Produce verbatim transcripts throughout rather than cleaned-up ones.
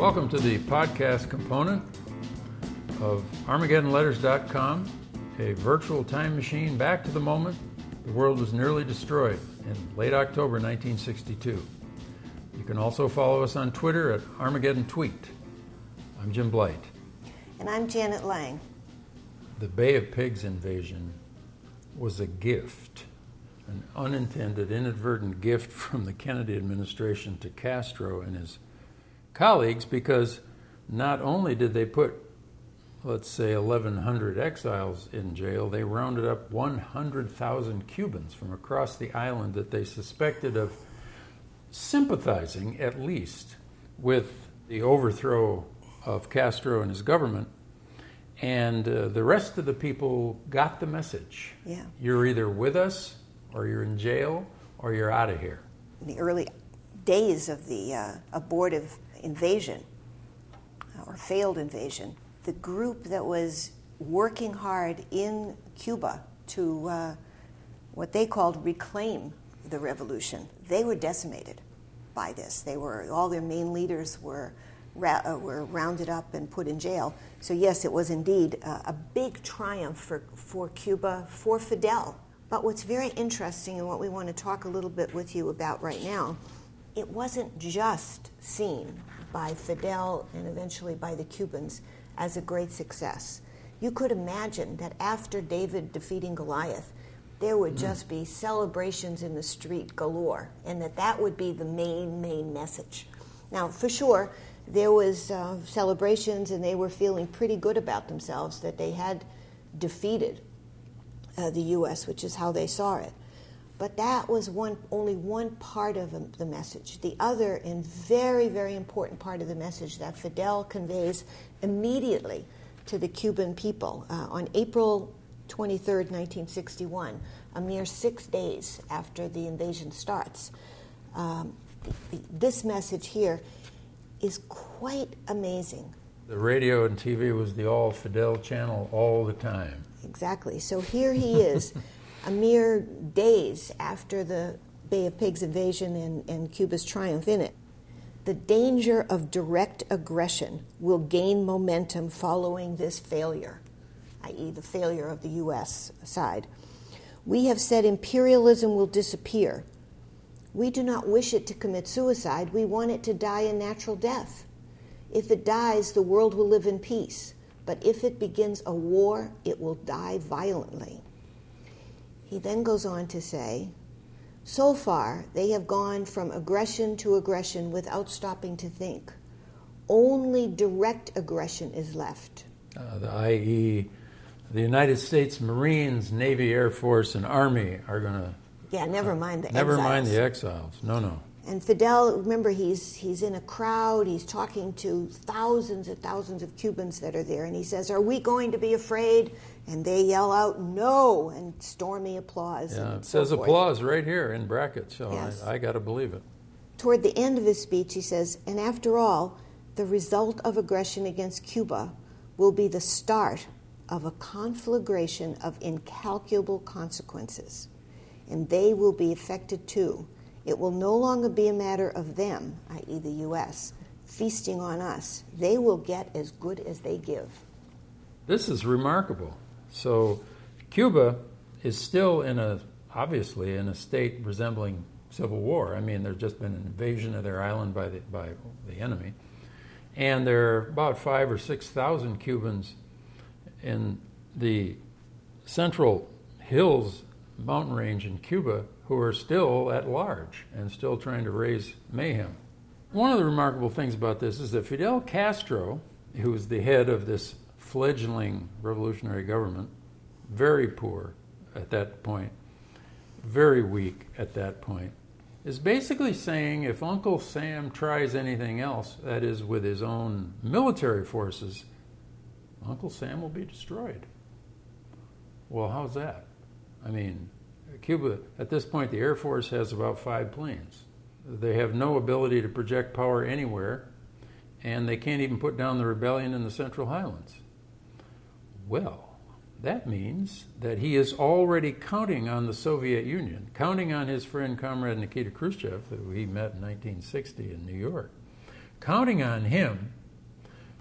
Welcome to the podcast component of Armageddon Letters dot com, a virtual time machine back to the moment the world was nearly destroyed in late October nineteen sixty-two. You can also follow us on Twitter at Armageddon Tweet. I'm Jim Blight. And I'm Janet Lang. The Bay of Pigs invasion was a gift, an unintended, inadvertent gift from the Kennedy administration to Castro and his colleagues, because not only did they put, let's say, eleven hundred exiles in jail, they rounded up one hundred thousand Cubans from across the island that they suspected of sympathizing, at least, with the overthrow of Castro and his government. And uh, the rest of the people got the message. Yeah. You're either with us, or you're in jail, or you're out of here. In the early days of the uh, abortive invasion, or failed invasion, the group that was working hard in Cuba to uh, what they called reclaim the revolution, they were decimated by this. They were all their main leaders were ra- uh, were rounded up and put in jail. So yes, it was indeed uh, a big triumph for for Cuba, for Fidel. But what's very interesting, and what we want to talk a little bit with you about right now, it wasn't just seen by Fidel and eventually by the Cubans as a great success. You could imagine that after David defeating Goliath, there would mm. just be celebrations in the street galore, and that that would be the main, main message. Now, for sure, there was uh, celebrations, and they were feeling pretty good about themselves that they had defeated uh, the U S, which is how they saw it. But that was one only one part of the message. The other and very, very important part of the message that Fidel conveys immediately to the Cuban people uh, on April twenty-third, nineteen sixty-one, a mere six days after the invasion starts. Um, the, the, this message here is quite amazing. The radio and T V was the all Fidel channel all the time. Exactly. So here he is. A mere days after the Bay of Pigs invasion and, and Cuba's triumph in it. The danger of direct aggression will gain momentum following this failure, that is the failure of the U S side. We have said imperialism will disappear. We do not wish it to commit suicide. We want it to die a natural death. If it dies, the world will live in peace. But if it begins a war, it will die violently. He then goes on to say, so far they have gone from aggression to aggression without stopping to think. Only direct aggression is left. Uh, the that is, the United States Marines, Navy, Air Force, and Army are going to... Yeah, never mind the never exiles. Never mind the exiles. No, no. And Fidel, remember, he's he's in a crowd. He's talking to thousands and thousands of Cubans that are there. And he says, are we going to be afraid? And they yell out, no, and stormy applause. Yeah, and it so says forth. Applause right here in brackets, so Yes. I, I got to believe it. Toward the end of his speech, he says, and after all, the result of aggression against Cuba will be the start of a conflagration of incalculable consequences. And they will be affected too. It will no longer be a matter of them, that is the U S, feasting on us. They will get as good as they give. This is remarkable. So Cuba is still in a, obviously, in a state resembling civil war. I mean, there's just been an invasion of their island by the, by the enemy. And there are about five or six thousand Cubans in the central hills mountain range in Cuba who are still at large and still trying to raise mayhem. One of the remarkable things about this is that Fidel Castro, who was the head of this fledgling revolutionary government, very poor at that point, very weak at that point, is basically saying if Uncle Sam tries anything else, that is with his own military forces, Uncle Sam will be destroyed. Well, how's that? I mean, Cuba, at this point, the Air Force has about five planes. They have no ability to project power anywhere, and they can't even put down the rebellion in the Central Highlands. Well, that means that he is already counting on the Soviet Union, counting on his friend, comrade Nikita Khrushchev, who he met in nineteen sixty in New York, counting on him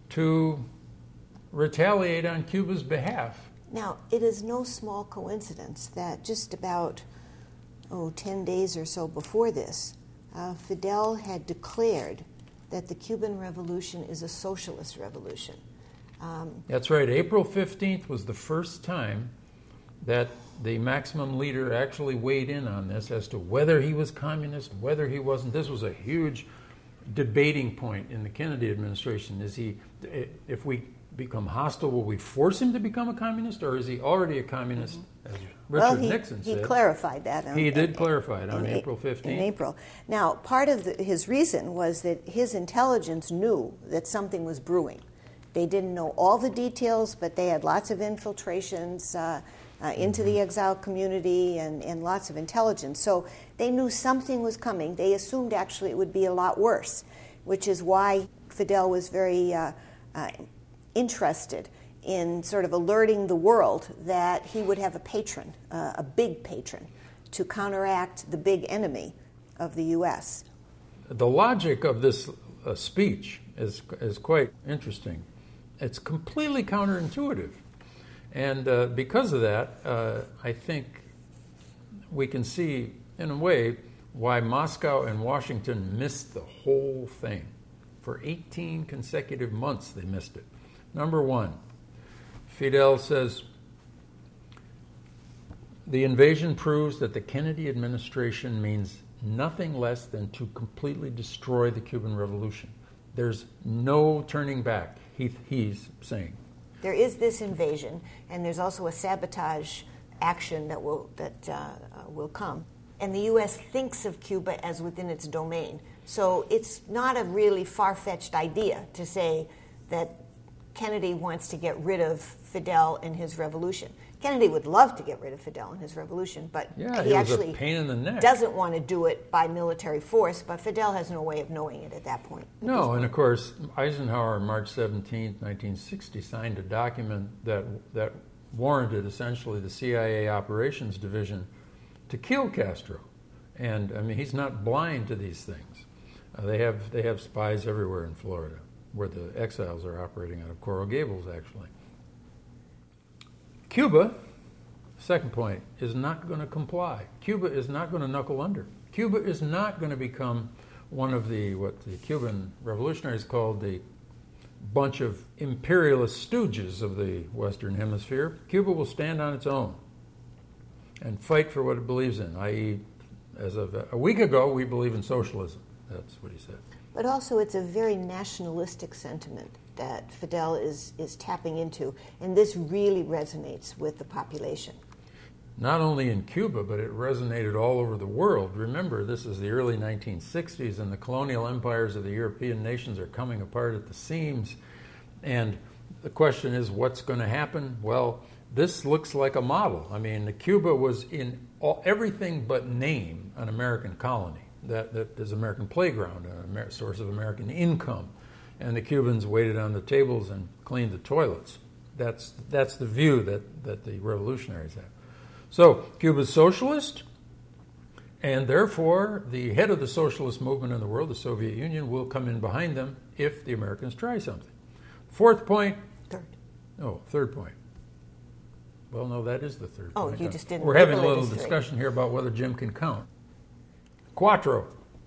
to retaliate on Cuba's behalf. Now, it is no small coincidence that just about, oh, ten days or so before this, uh, Fidel had declared that the Cuban Revolution is a socialist revolution. Um, That's right. April fifteenth was the first time that the maximum leader actually weighed in on this as to whether he was communist, whether he wasn't. This was a huge debating point in the Kennedy administration. Is he, if we become hostile, will we force him to become a communist, or is he already a communist, as Richard well, he, Nixon he said? clarified that. On, he did in, clarify it on in, April fifteenth. In April. Now, part of the, his reason was that his intelligence knew that something was brewing. They didn't know all the details, but they had lots of infiltrations uh, uh, into the exiled community and, and lots of intelligence. So they knew something was coming. They assumed actually it would be a lot worse, which is why Fidel was very uh, uh, interested in sort of alerting the world that he would have a patron, uh, a big patron, to counteract the big enemy of the U S. The logic of this uh, speech is is quite interesting. It's completely counterintuitive. And uh, because of that, uh, I think we can see, in a way, why Moscow and Washington missed the whole thing. For eighteen consecutive months, they missed it. Number one, Fidel says, the invasion proves that the Kennedy administration means nothing less than to completely destroy the Cuban Revolution. There's no turning back, he, he's saying. There is this invasion, and there's also a sabotage action that will that uh, uh, will come. And the U S thinks of Cuba as within its domain. So it's not a really far-fetched idea to say that Kennedy wants to get rid of Fidel and his revolution. Kennedy would love to get rid of Fidel and his revolution, but yeah, he it was actually a pain in the neck. Doesn't want to do it by military force, but Fidel has no way of knowing it at that point. No, and of course, Eisenhower on March seventeenth, nineteen sixty, signed a document that that warranted essentially the C I A operations division to kill Castro. And I mean, he's not blind to these things. Uh, they have they have spies everywhere in Florida, where the exiles are operating out of Coral Gables, actually. Cuba, second point, is not going to comply. Cuba is not going to knuckle under. Cuba is not going to become one of the, what the Cuban revolutionaries called the bunch of imperialist stooges of the Western Hemisphere. Cuba will stand on its own and fight for what it believes in, that is, as of a week ago, we believe in socialism. That's what he said. But also it's a very nationalistic sentiment that Fidel is, is tapping into, and this really resonates with the population. Not only in Cuba, but it resonated all over the world. Remember, this is the early nineteen sixties, and the colonial empires of the European nations are coming apart at the seams. And the question is, what's going to happen? Well, this looks like a model. I mean, Cuba was in all, everything but name an American colony. That, that is American playground, a source of American income. And the Cubans waited on the tables and cleaned the toilets. That's that's the view that, that the revolutionaries have. So Cuba's socialist, and therefore the head of the socialist movement in the world, the Soviet Union, will come in behind them if the Americans try something. Fourth point. Third. Oh, third point. Well, no, that is the third oh, point. Oh, you just didn't. We're having a little three. discussion here about whether Jim can count. Quattro.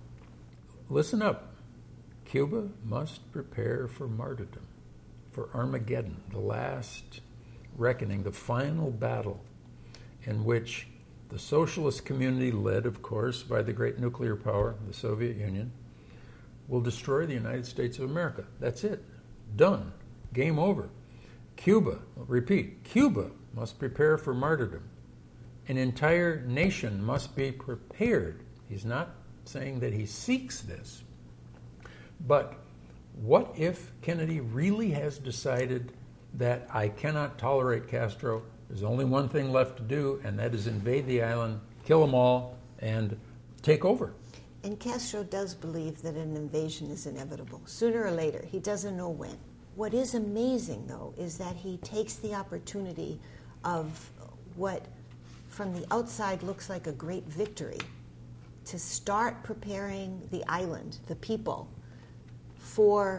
Listen up. Cuba must prepare for martyrdom, for Armageddon, the last reckoning, the final battle in which the socialist community, led, of course, by the great nuclear power, the Soviet Union, will destroy the United States of America. That's it. Done. Game over. Cuba, repeat, Cuba must prepare for martyrdom. An entire nation must be prepared. He's not saying that he seeks this. But what if Kennedy really has decided that I cannot tolerate Castro? There's only one thing left to do, and that is invade the island, kill them all, and take over. And Castro does believe that an invasion is inevitable, sooner or later. He doesn't know when. What is amazing, though, is that he takes the opportunity of what, from the outside, looks like a great victory, to start preparing the island, the people, for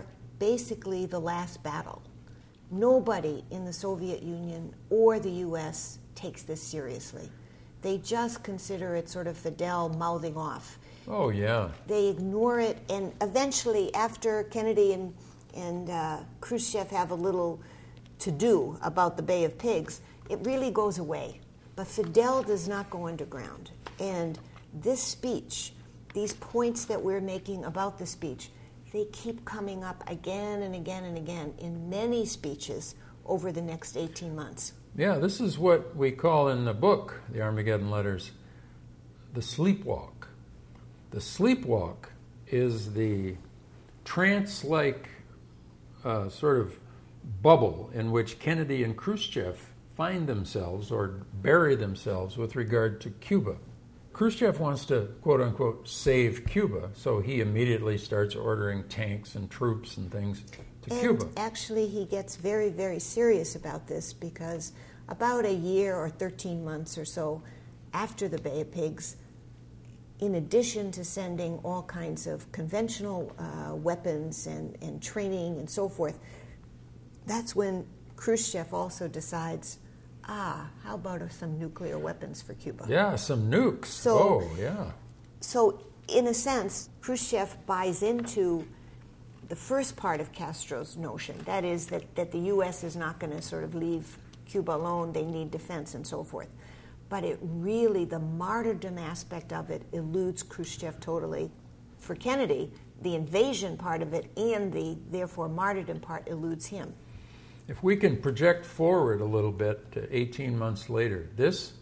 basically the last battle. Nobody in the Soviet Union or the U S takes this seriously. They just consider it sort of Fidel mouthing off. Oh, yeah. They ignore it, and eventually, after Kennedy and, and uh, Khrushchev have a little to-do about the Bay of Pigs, it really goes away. But Fidel does not go underground. And this speech, these points that we're making about the speech, they keep coming up again and again and again in many speeches over the next eighteen months. Yeah, this is what we call in the book, The Armageddon Letters, the sleepwalk. The sleepwalk is the trance-like uh, sort of bubble in which Kennedy and Khrushchev find themselves or bury themselves with regard to Cuba. Khrushchev wants to, quote-unquote, save Cuba, so he immediately starts ordering tanks and troops and things to and Cuba. Actually, he gets very, very serious about this because about a year or thirteen months or so after the Bay of Pigs, in addition to sending all kinds of conventional uh, weapons and, and training and so forth, that's when Khrushchev also decides, ah, how about some nuclear weapons for Cuba? Yeah, some nukes. So, oh, yeah. So, in a sense, Khrushchev buys into the first part of Castro's notion, that is that, that the U S is not going to sort of leave Cuba alone, they need defense and so forth. But it really, the martyrdom aspect of it eludes Khrushchev totally. For Kennedy, the invasion part of it and the, therefore, martyrdom part eludes him. If we can project forward a little bit to eighteen months later, this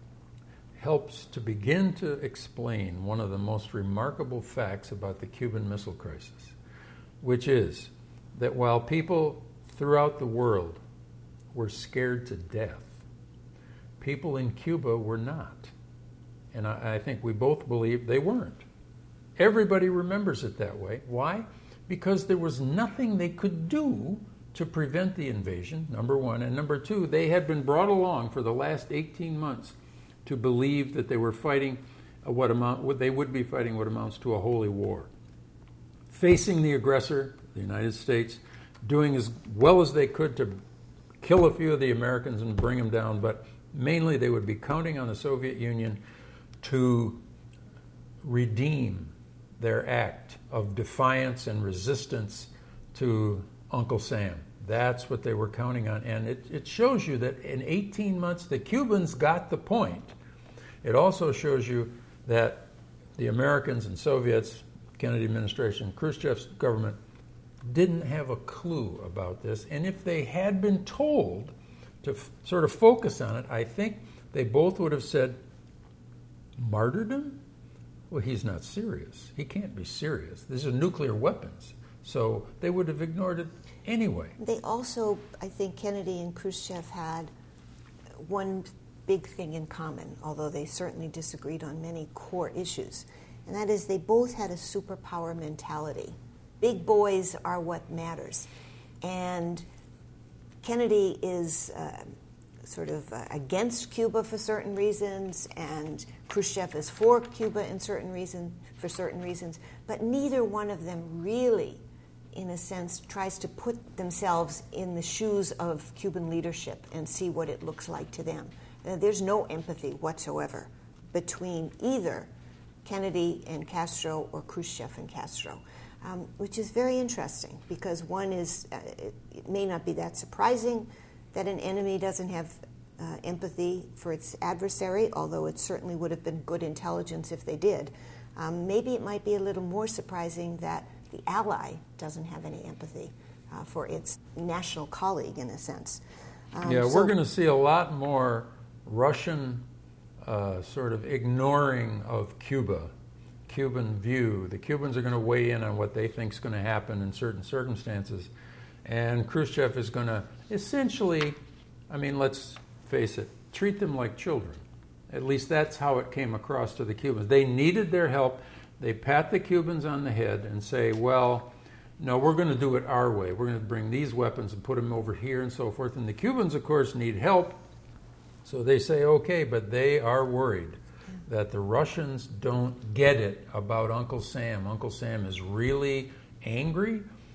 helps to begin to explain one of the most remarkable facts about the Cuban Missile Crisis, which is that while people throughout the world were scared to death, people in Cuba were not. And I, I think we both believe they weren't. Everybody remembers it that way. Why? Because there was nothing they could do to prevent the invasion, number one. And number two, they had been brought along for the last eighteen months to believe that they were fighting what amount, what they would be fighting what amounts to a holy war. Facing the aggressor, the United States, doing as well as they could to kill a few of the Americans and bring them down, but mainly they would be counting on the Soviet Union to redeem their act of defiance and resistance to Uncle Sam. That's what they were counting on. And it, it shows you that in eighteen months, the Cubans got the point. It also shows you that the Americans and Soviets, Kennedy administration, Khrushchev's government, didn't have a clue about this. And if they had been told to f- sort of focus on it, I think they both would have said, martyrdom? Well, he's not serious. He can't be serious. These are nuclear weapons. So they would have ignored it anyway. They also, I think Kennedy and Khrushchev had one big thing in common, although they certainly disagreed on many core issues, and that is they both had a superpower mentality. Big boys are what matters. And Kennedy is uh, sort of uh, against Cuba for certain reasons, and Khrushchev is for Cuba in certain reason, for certain reasons, but neither one of them really, in a sense, tries to put themselves in the shoes of Cuban leadership and see what it looks like to them. Uh, there's no empathy whatsoever between either Kennedy and Castro or Khrushchev and Castro, um, which is very interesting because one is, uh, it, it may not be that surprising that an enemy doesn't have uh, empathy for its adversary, although it certainly would have been good intelligence if they did. Um, maybe it might be a little more surprising that the ally doesn't have any empathy uh, for its national colleague, in a sense. Um, yeah, so we're going to see a lot more Russian uh, sort of ignoring of Cuba, Cuban view. The Cubans are going to weigh in on what they think is going to happen in certain circumstances. And Khrushchev is going to essentially, I mean, let's face it, treat them like children. At least that's how it came across to the Cubans. They needed their help. They pat the Cubans on the head and say, well, no, we're going to do it our way. We're going to bring these weapons and put them over here and so forth. And the Cubans, of course, need help. So they say, okay, but they are worried that the Russians don't get it about Uncle Sam. Uncle Sam is really angry,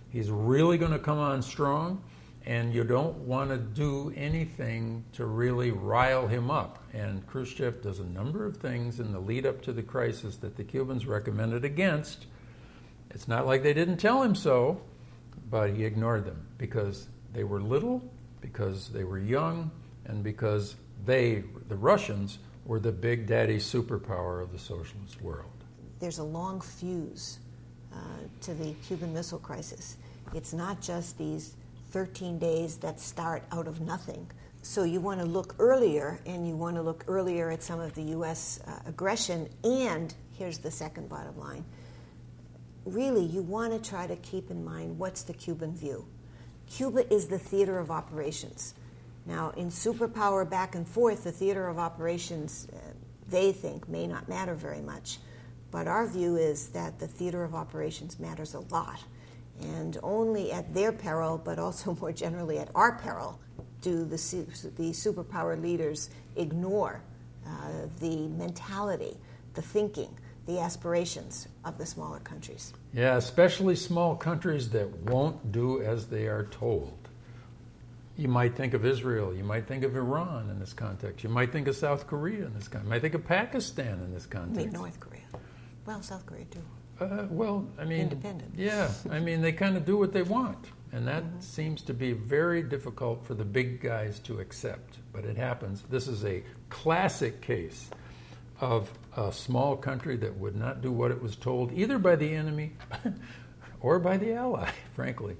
He's really going to come on strong, and you don't want to do anything to really rile him up. And Khrushchev does a number of things in the lead up to the crisis that the Cubans recommended against. It's not like they didn't tell him so, but he ignored them because they were little, because they were young, and because they, the Russians, were the big daddy superpower of the socialist world. There's a long fuse uh, to the Cuban Missile Crisis. It's not just these thirteen days that start out of nothing. So you want to look earlier, and you want to look earlier at some of the U S uh, aggression, and here's the second bottom line. Really, you want to try to keep in mind what's the Cuban view. Cuba is the theater of operations. Now, in superpower back and forth, the theater of operations, uh, they think, may not matter very much. But our view is that the theater of operations matters a lot. And only at their peril, but also more generally at our peril, do the, the superpower leaders ignore uh, the mentality, the thinking, the aspirations of the smaller countries. Yeah, especially small countries that won't do as they are told. You might think of Israel, you might think of Iran in this context, you might think of South Korea in this context, you might think of Pakistan in this context. I mean North Korea. Well, South Korea too. Uh, well, I mean... Independent. Yeah, I mean, they kind of do what they want. And that mm-hmm. seems to be very difficult for the big guys to accept. But it happens. This is a classic case of a small country that would not do what it was told, either by the enemy or by the ally, frankly.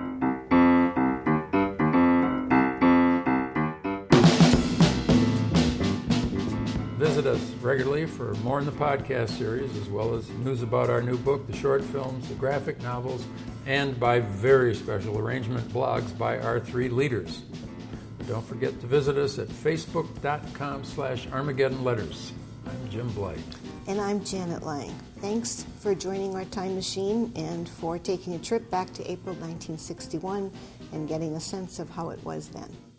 Visit us regularly for more in the podcast series, as well as news about our new book, the short films, the graphic novels, and by very special arrangement blogs by our three leaders. Don't forget to visit us at facebook.com slash Armageddon Letters. I'm Jim Blight. And I'm Janet Lang. Thanks for joining our time machine and for taking a trip back to April nineteen sixty-one and getting a sense of how it was then.